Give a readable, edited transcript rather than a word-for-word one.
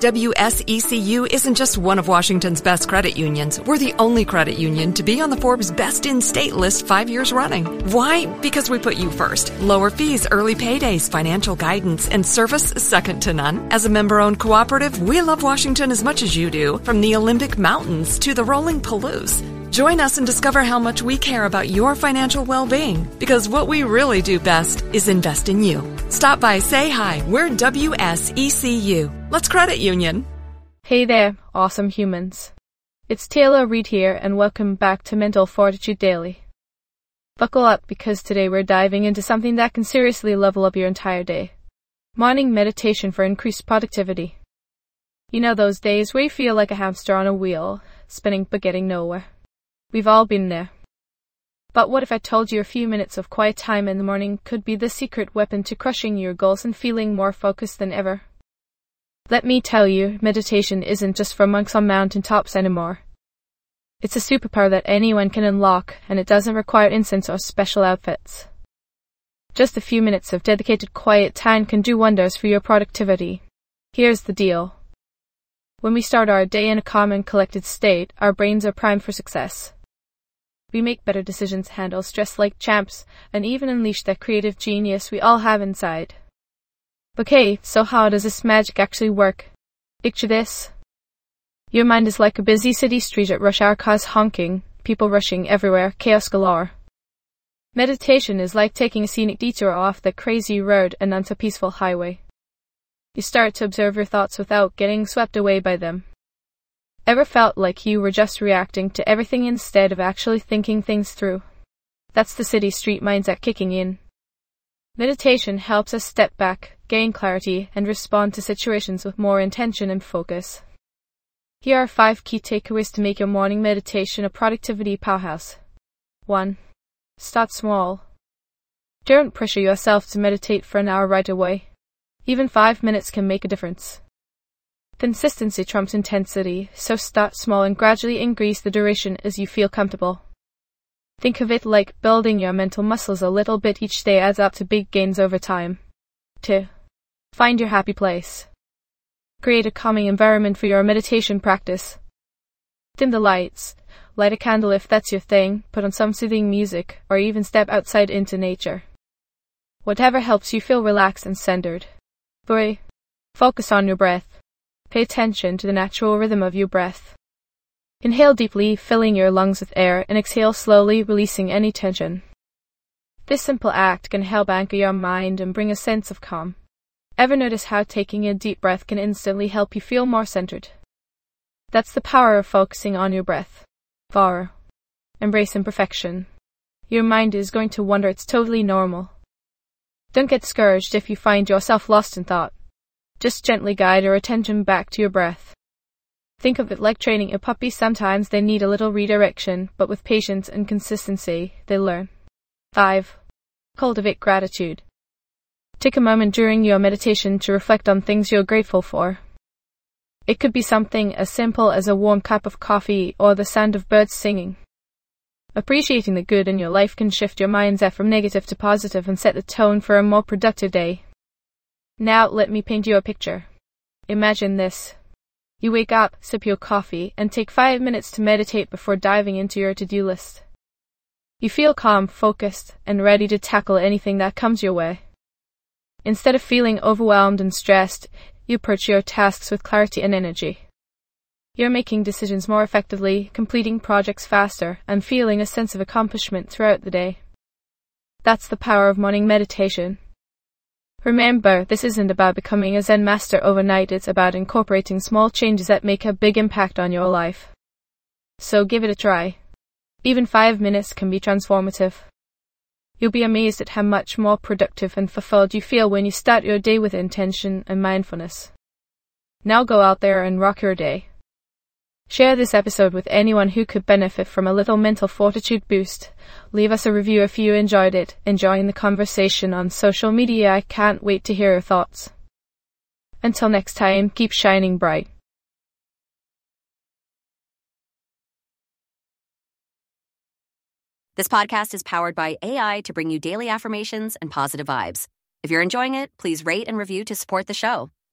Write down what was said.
WSECU isn't just one of Washington's best credit unions. We're the only credit union to be on the Forbes Best in State list 5 years running. Why? Because we put you first. Lower fees, early paydays, financial guidance, and service second to none. As a member-owned cooperative, we love Washington as much as you do, from the Olympic Mountains to the rolling Palouse. Join us and discover how much we care about your financial well-being, because what we really do best is invest in you. Stop by, say hi. We're WSECU. Let's credit union. Hey there, awesome humans. It's Taylor Reid here, and welcome back to Mental Fortitude Daily. Buckle up, because today we're diving into something that can seriously level up your entire day. Morning meditation for increased productivity. You know those days where you feel like a hamster on a wheel, spinning but getting nowhere. We've all been there. But what if I told you a few minutes of quiet time in the morning could be the secret weapon to crushing your goals and feeling more focused than ever? Let me tell you, meditation isn't just for monks on mountaintops anymore. It's a superpower that anyone can unlock, and it doesn't require incense or special outfits. Just a few minutes of dedicated quiet time can do wonders for your productivity. Here's the deal. When we start our day in a calm and collected state, our brains are primed for success. We make better decisions, handle stress like champs, and even unleash that creative genius we all have inside. Okay, so how does this magic actually work? Picture this. Your mind is like a busy city street at rush hour, cars honking, people rushing everywhere, chaos galore. Meditation is like taking a scenic detour off the crazy road and onto a peaceful highway. You start to observe your thoughts without getting swept away by them. Ever felt like you were just reacting to everything instead of actually thinking things through? That's the city street mindset kicking in. Meditation helps us step back, gain clarity, and respond to situations with more intention and focus. Here are 5 key takeaways to make your morning meditation a productivity powerhouse. 1. Start small. Don't pressure yourself to meditate for an hour right away. Even 5 minutes can make a difference. Consistency trumps intensity, so start small and gradually increase the duration as you feel comfortable. Think of it like building your mental muscles a little bit each day adds up to big gains over time. 2. Find your happy place. Create a calming environment for your meditation practice. Dim the lights, light a candle if that's your thing, put on some soothing music, or even step outside into nature. Whatever helps you feel relaxed and centered. 3. Focus on your breath. Pay attention to the natural rhythm of your breath. Inhale deeply, filling your lungs with air, and exhale slowly, releasing any tension. This simple act can help anchor your mind and bring a sense of calm. Ever notice how taking a deep breath can instantly help you feel more centered? That's the power of focusing on your breath. 4. Embrace imperfection. Your mind is going to wander, it's totally normal. Don't get discouraged if you find yourself lost in thought. Just gently guide your attention back to your breath. Think of it like training a puppy. Sometimes they need a little redirection, but with patience and consistency, they learn. 5. Cultivate gratitude. Take a moment during your meditation to reflect on things you're grateful for. It could be something as simple as a warm cup of coffee or the sound of birds singing. Appreciating the good in your life can shift your mindset from negative to positive and set the tone for a more productive day. Now let me paint you a picture. Imagine this. You wake up, sip your coffee, and take 5 minutes to meditate before diving into your to-do list. You feel calm, focused, and ready to tackle anything that comes your way. Instead of feeling overwhelmed and stressed, you approach your tasks with clarity and energy. You're making decisions more effectively, completing projects faster, and feeling a sense of accomplishment throughout the day. That's the power of morning meditation. Remember, this isn't about becoming a Zen master overnight, it's about incorporating small changes that make a big impact on your life. So give it a try. Even 5 minutes can be transformative. You'll be amazed at how much more productive and fulfilled you feel when you start your day with intention and mindfulness. Now go out there and rock your day. Share this episode with anyone who could benefit from a little mental fortitude boost. Leave us a review if you enjoyed it. Join the conversation on social media. I can't wait to hear your thoughts. Until next time, keep shining bright. This podcast is powered by AI to bring you daily affirmations and positive vibes. If you're enjoying it, please rate and review to support the show.